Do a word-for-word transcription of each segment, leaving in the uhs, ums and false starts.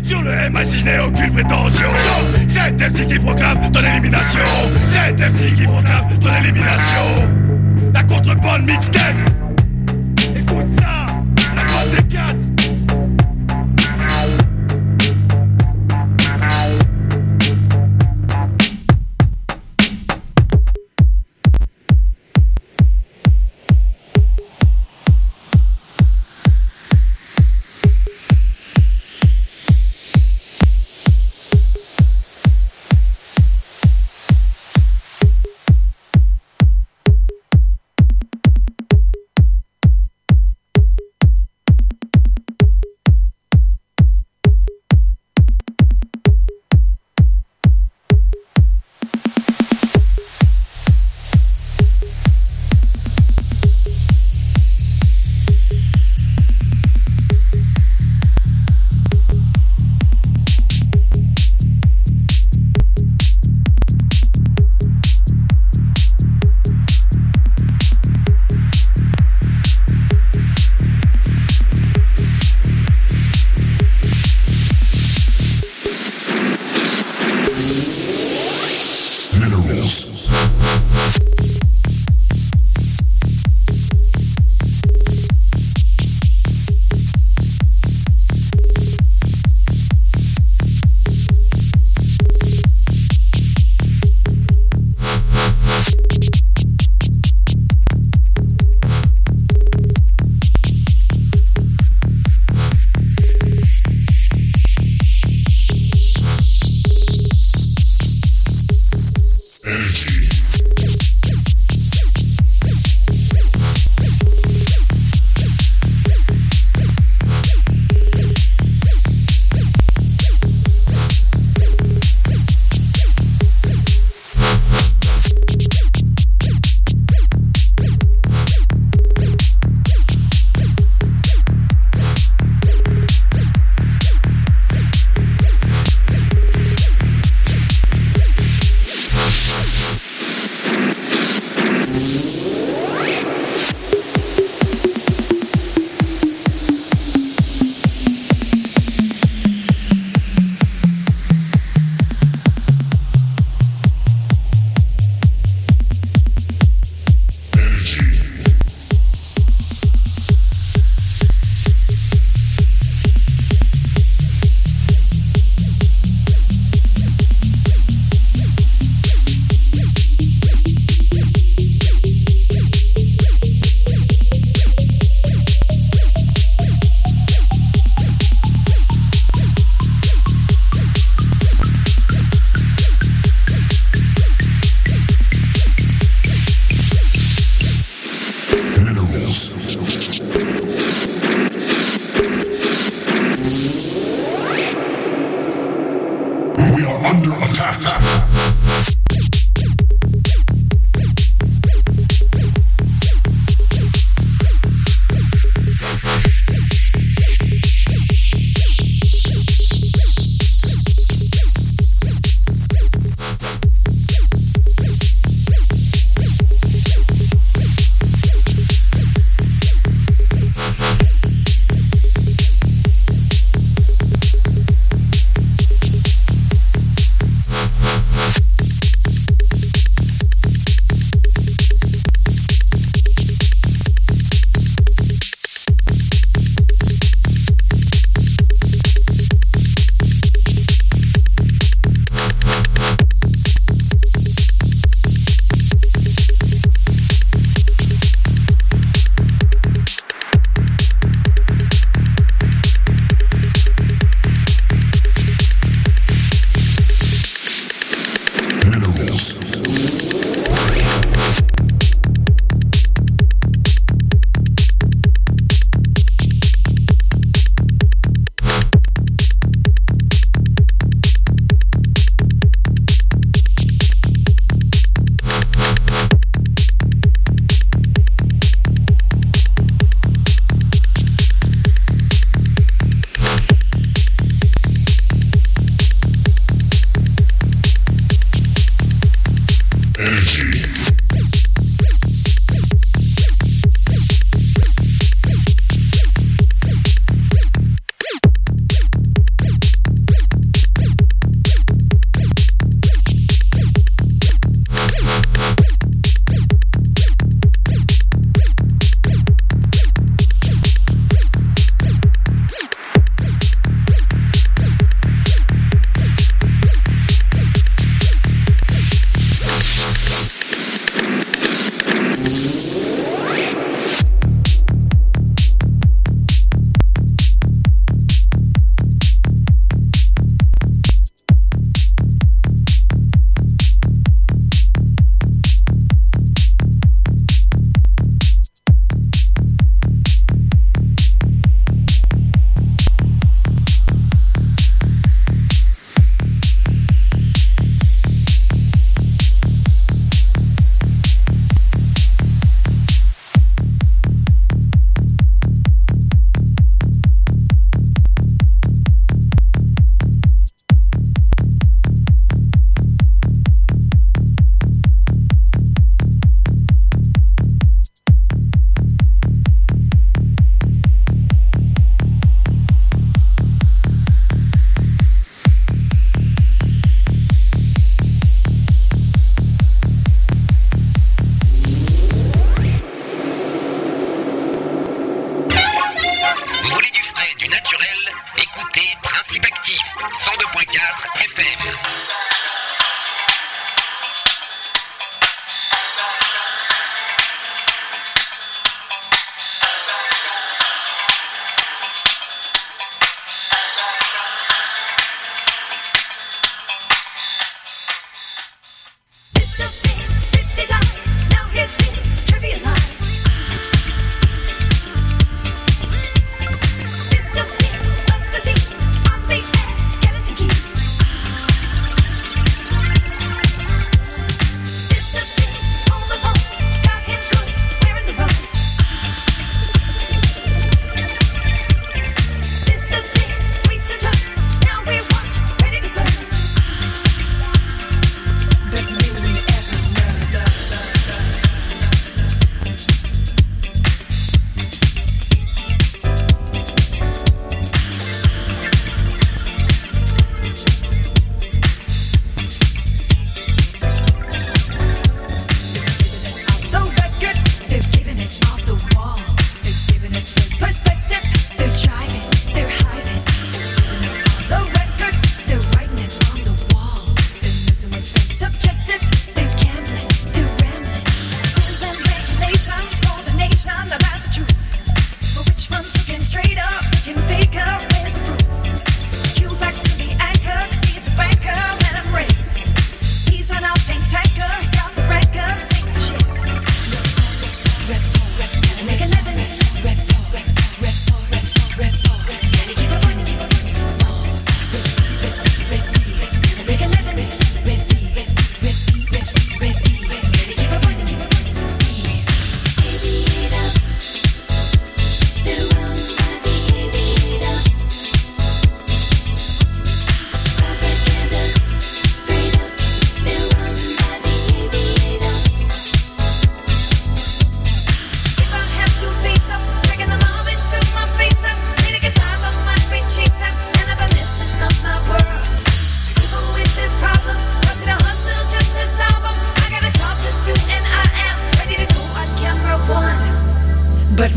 Sur le M I C je n'ai aucune prétention. C'est M C qui proclame ton élimination. C'est M C qui proclame ton élimination. La contrebande mixtape. Écoute ça, la bande des quatre.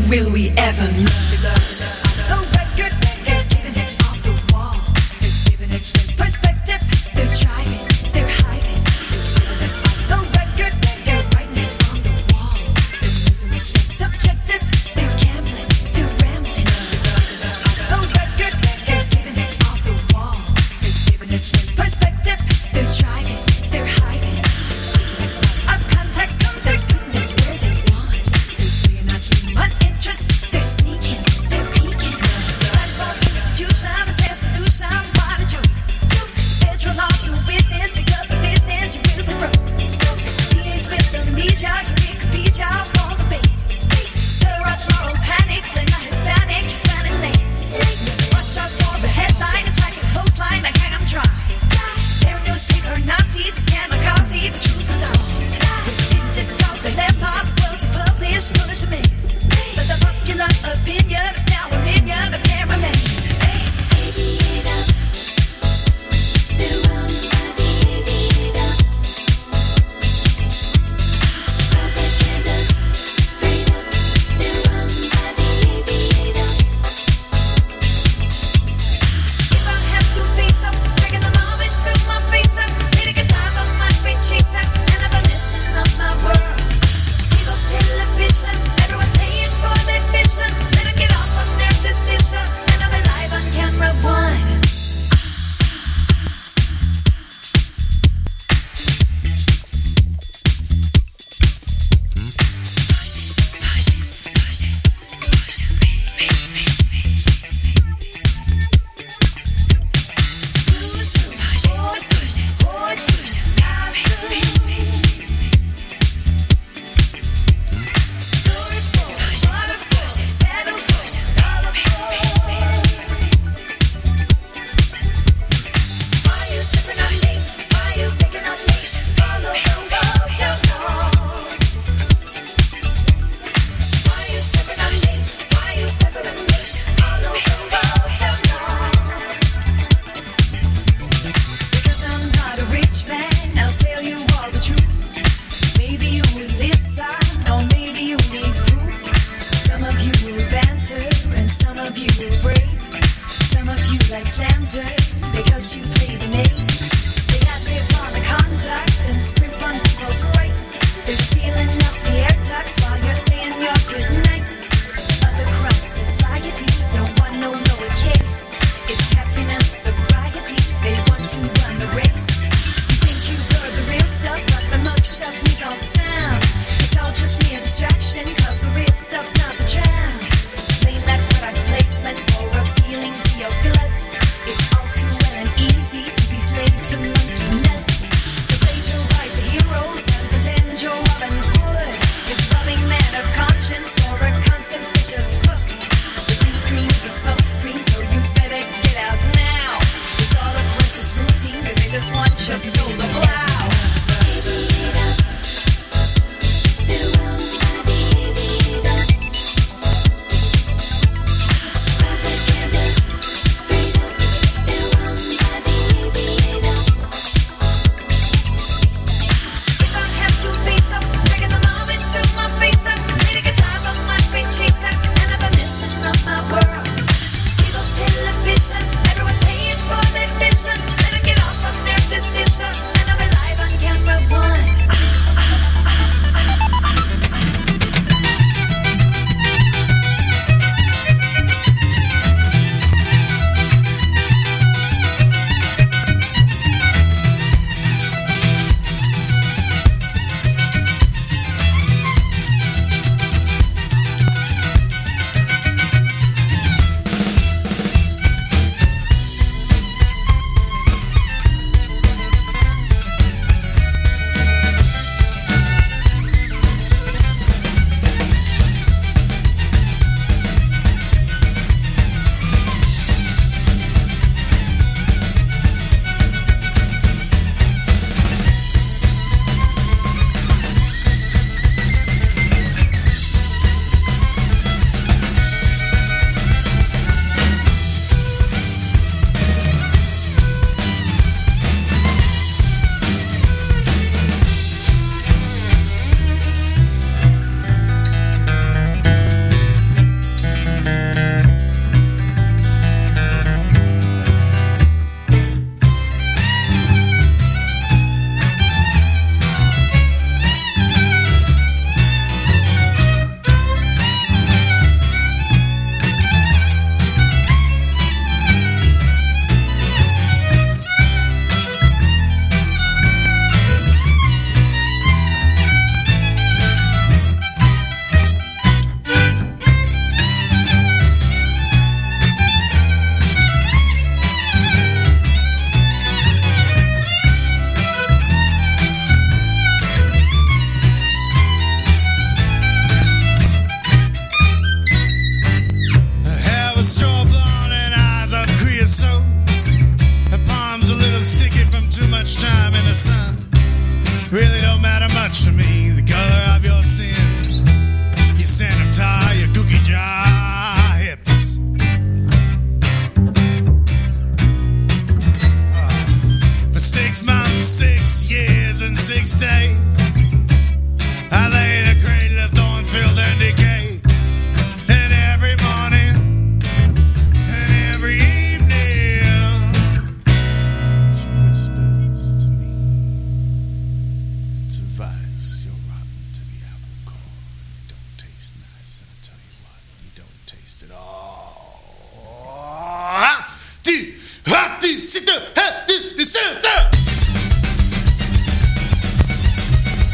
will we ever learn? The record maker's giving it off the wall. They're giving it perspective. They're driving. They're hiding. The record maker's writing it on the wall. They're missing it subjective. They're gambling. They're rambling. The record maker's giving it off the wall. They're giving it perspective. They're driving. They're hiding. Of context, context, putting it where they want. They're not giving much interest. They're sneaking. They're peeking. Platform institution, a sales solution. What a joke. Joke. Federal law to witness. Pick up the business. You will be broke. D As with the media. You could be job on the bait. Bait. Stir up moral panic. Blame the Hispanic. Hispanic lanes. Watch out for the headline. It's like a clothesline. Like hang 'em dry. Their newspaper Nazis. Kamikaze. The truth will die. Digital dilemma. The world to publish. Push 'em in. But the popular opinion is now a minion of cameramen. Hey, aviator. They're run by the aviator. Propaganda. Freedom. They're run by the aviator. If I have to face up, taking the moment to my face up, need a guitar on my feet, chase up, and I'm missing of my world. Evil television, everyone's paying for their vision. Let them get off on their decision, and I'm alive on camera one. Because I'm not a rich man, I'll tell you all the truth. Maybe you will listen, or maybe you need proof. Some of you will banter, and some of you will brave. Some of you like slander, because you play the name. They have their on the contact and scrimp on people's rights. They're sealing up the air ducts while you're saying your good nights. Up across society, don't want no lower case. It's happiness, sobriety, they want to run the race. You think you've heard the real stuff, but the mugshots means all sound. It's all just mere distraction, cause the real stuff's not the trend. Blame that product placement for appealing to your guts. It's all too well and easy to be slave to monkey nuts. To plagiarize the heroes and pretend you're Robin Hood. It's robbing man of conscience for a constant vicious hook. The green screen is a smoke screen, so you better get out now. It's all a precious routine, cause they just want your soul to plow. Aviator. They're run by the aviator. Propaganda. Freedom. They're run by the aviator. If I have to face up, taking the moment to my face up, need a guitar on my feet, chase up, and I'm missing of my world. Evil television, everyone's paying for their vision. Let them get off on their decision, and son. Really don't matter much to me, the color of your sin. Your scent of tar, your cookie jar hips. Oh. For six months, six years, and six days, I lay in a cradle of thorns filled and decay. And every morning, and every evening, she whispers to me, it's advice, you're rotten to the apple core. You don't taste nice, and I tell you what, you don't taste at all. Ha! Do, ha, do, sit down, ha, do, do, sit down.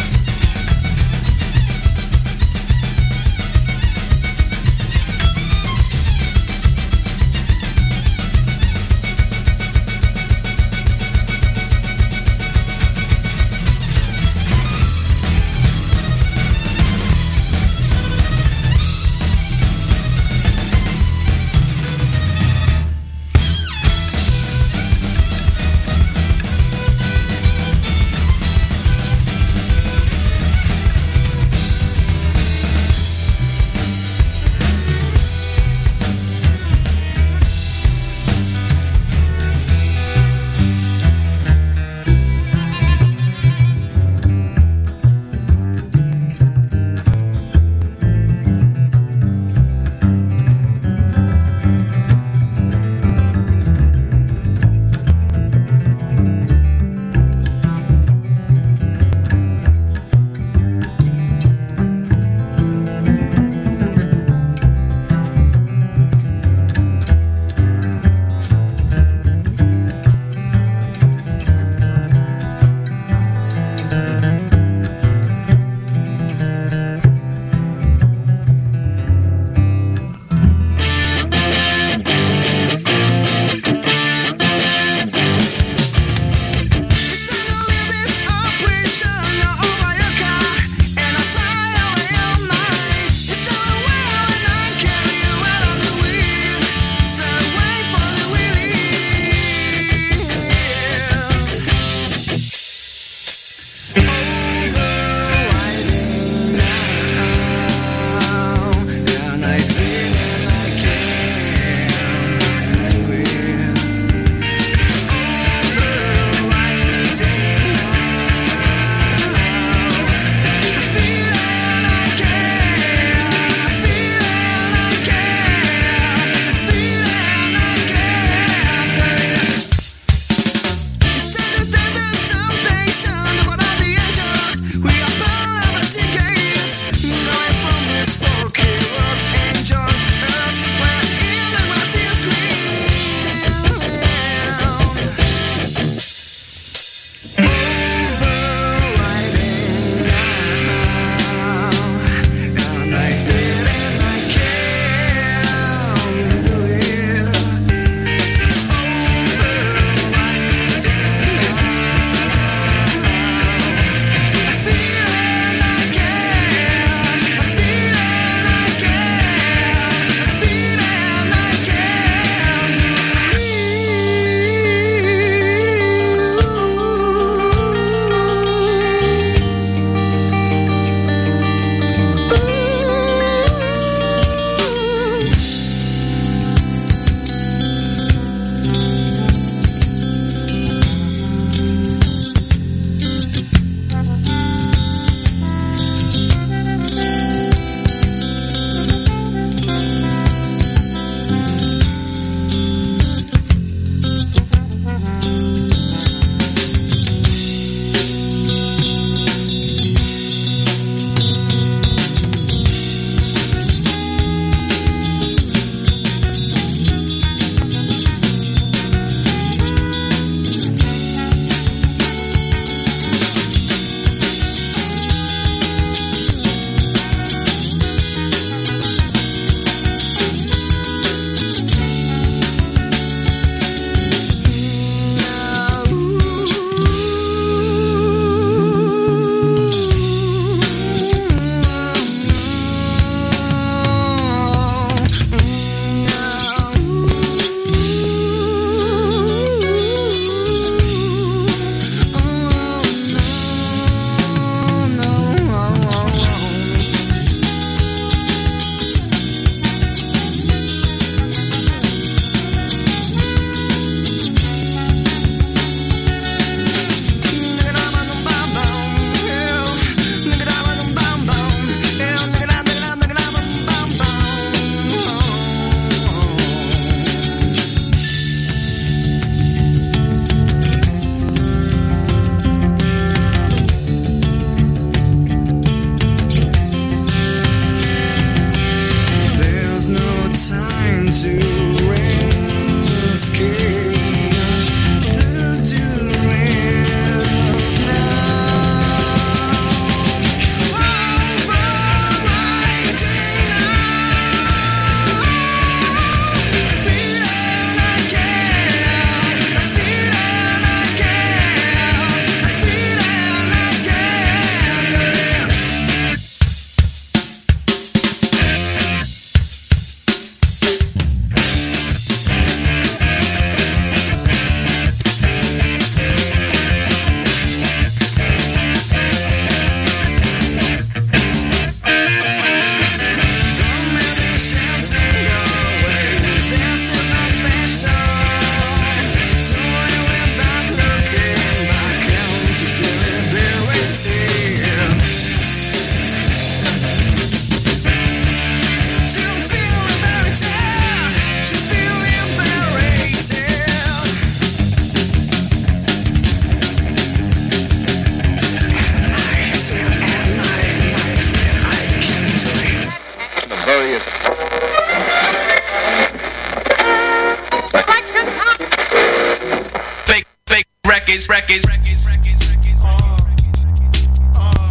records, records, records, records, records. Uh, uh,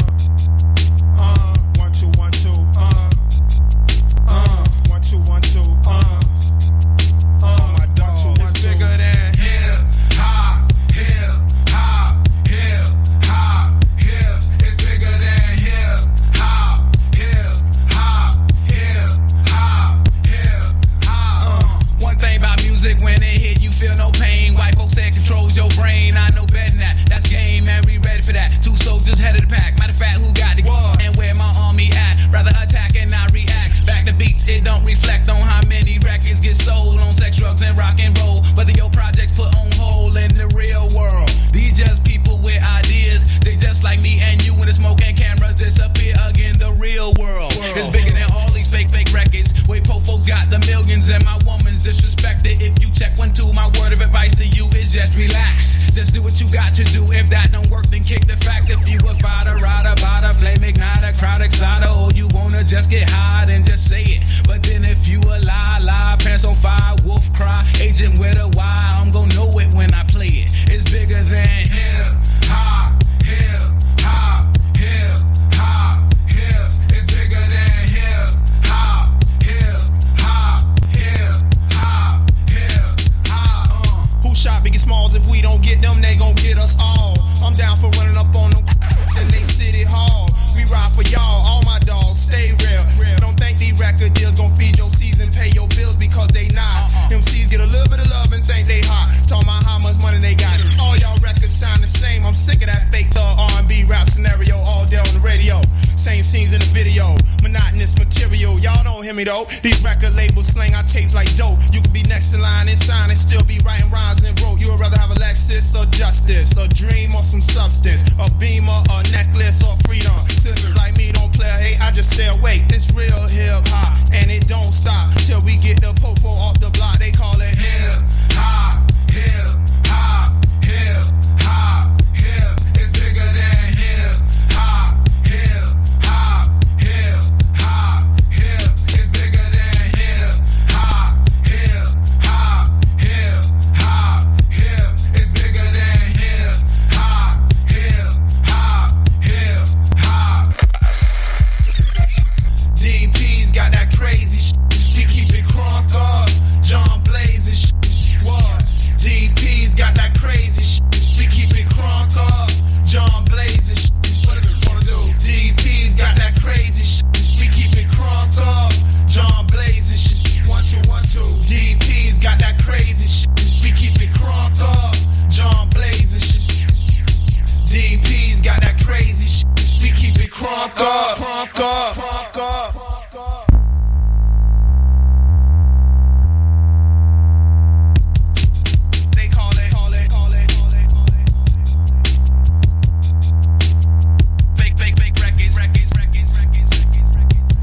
uh, one, two, one, two, uh, uh, one, two, one, two, uh, uh, my dog, two, one, two. Bigger than hip hop, hip hop, hip hop, hip. It's bigger than hip hop, hip hop, hip hop, hip hop. Uh, one thing about music, when it hit, you feel no pain. White folks say it controls your brain. I know better than that. That's game, man. We ready for that. Two soldiers head of the pack. Matter of fact, who got the What? and where my army at? Rather attack and not react. Back to beats, it don't reflect on how many records get sold on sex, drugs, and rock and roll. Whether your projects put on hold in the real world. These just people with ideas. They just like me and you when the smoke and cameras disappear again. The real world, world. It's bigger than all these fake, fake records. Wait, po folks got the millions and my woman's disrespected. If you check one, two, my word of advice to you is just relax. Just do what you got to do. If that don't work, then kick the facts. If you a fighter, rider, bada, flame igniter, crowd exciter, or you wanna just get high, then just say it. But then if you a lie, lie, pants on fire, wolf cry, agent with a Y, I'm gonna know it when I play it. It's bigger than hip hop, hip hop, hip hop, hip. It's bigger than hip hop, hip hop, hip hop, hip hop. Uh. Who shot Biggie Smalls? If we don't get them, they gon' get us all. I'm down for running up on them in they city hall. We ride for y'all, all my dogs, stay real. Don't think these record deals gon' feed your season, pay your bills because they not. M Cs get a little bit of love and think they hot. Talking about how much money they got. All y'all records sound the same. I'm sick of that fake thug R and B rap scenario all day on the radio. Same scenes in the video, monotonous material. Y'all don't hear me though. These record labels slang our tapes like dope. You could be next in line and sign and still be writing rhymes and wrote. You would rather have a Lexus or justice, a dream or some substance, a beamer, a necklace or freedom. Sinners like me don't play hate, I just stay awake. It's real hip hop and it don't stop till we get the popo off the block. They call it hip hop, hip hop, hip hop, hip. It's bigger than hip hop, hip hop, hip hop, hip. It's bigger than hip hop, hip hop, hip hop, hip. It's bigger than hip hop, hip hop, hip hop. D P's got that crazy shit. We keep it crunk up. John Blaze shit. What? D P's got that crazy shit. We keep it crunk up. John Blaze shit. What do you wanna do? D P's got that crazy shit. We keep it crunk up. John Blaze shit. One, two, one, two. D P's got that crazy shit. We keep it crunk up. John Blaze shit. D P's got that crazy shit. We keep it crunk up. Crunk up. Crunk up. They call it, call it, call it, call it, call it, fake, fake, fake records, records, records, records, records, records.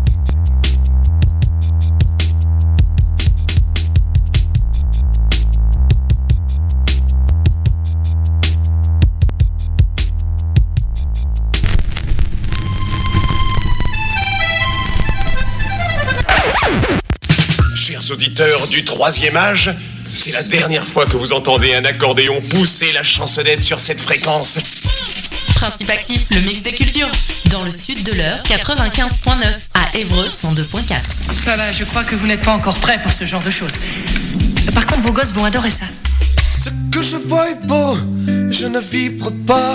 Chers auditeurs du troisième âge, c'est la dernière fois que vous entendez un accordéon pousser la chansonnette sur cette fréquence. Principe actif, le mix des cultures. Dans le sud de l'heure, quatre-vingt-quinze point neuf. À Évreux, cent deux point quatre. Voilà, je crois que vous n'êtes pas encore prêt pour ce genre de choses. Par contre, vos gosses vont adorer ça. Ce que je vois est beau, je ne vibre pas.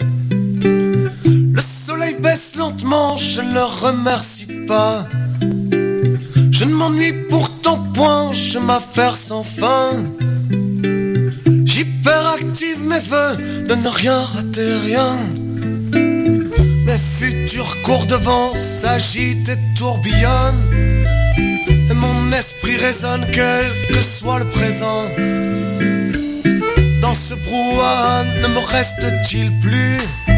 Le soleil baisse lentement, je ne le remercie pas. Je ne m'ennuie pourtant point, je m'affaire sans fin. J'hyperactive mes vœux de ne rien rater, rien. Mes futurs cours devant s'agitent et tourbillonnent. Et mon esprit résonne quel que soit le présent. Dans ce brouhaha ne me reste-t-il plus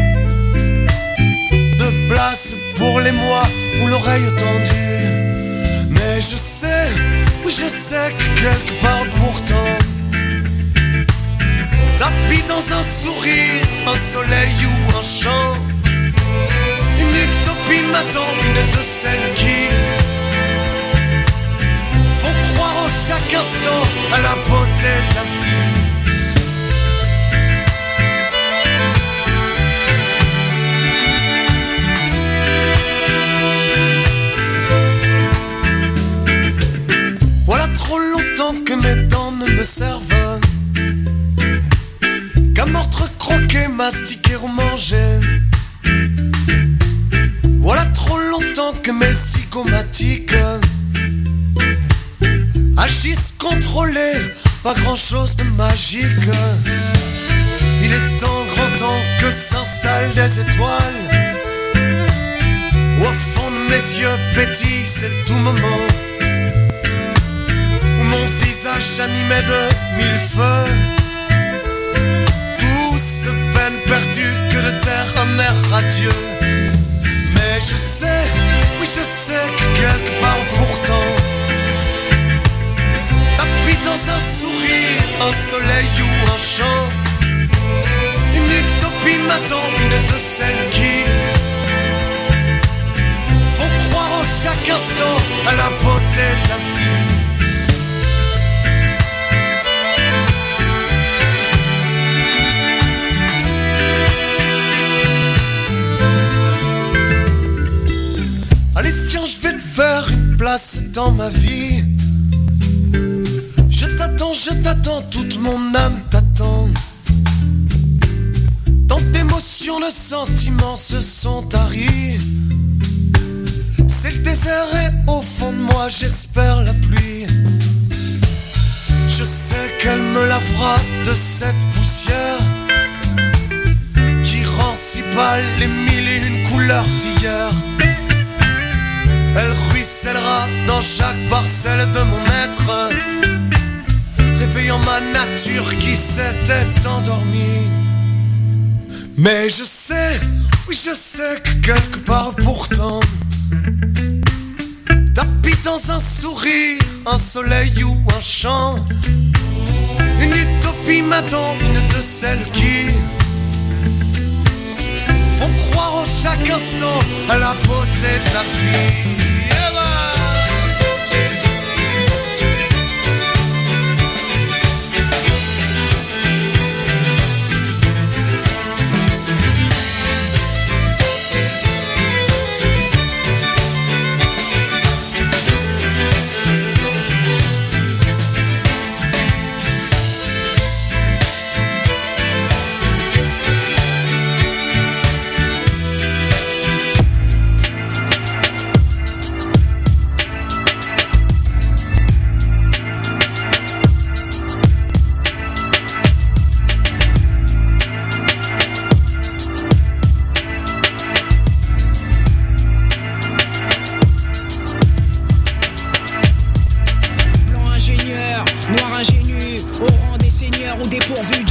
de place pour les mois où l'oreille tendue. Mais je sais, oui je sais que quelque part pourtant tapis dans un sourire, un soleil ou un chant. Une utopie m'attend, une de celles qui font croire en chaque instant à la beauté de la vie. mastiquer ou manger. Voilà trop longtemps que mes zygomatiques agissent contrôlés, pas grand chose de magique. Il est temps, grand temps que s'installent des étoiles. Au fond de mes yeux pétille, c'est tout moment où mon visage animé de mille feux. Douce peine perdue que de terre un air radieux. Mais je sais, oui je sais que quelque part pourtant tapis dans un sourire, un soleil ou un chant, une utopie m'attend, une de celles qui font croire en chaque instant à la beauté de la vie. Allez viens, je vais te faire une place dans ma vie. Je t'attends, je t'attends, toute mon âme t'attend. Tant d'émotions, de sentiments se sont taris. C'est le désert et au fond de moi j'espère la pluie. Je sais qu'elle me lavera de cette poussière qui rend si pâle les mille et une couleurs d'hier. Elle ruissellera dans chaque parcelle de mon être, réveillant ma nature qui s'était endormie. Mais je sais, oui je sais que quelque part pourtant tapis dans un sourire, un soleil ou un chant, une utopie m'attend, une de celles qui font croire en chaque instant à la beauté de la vie.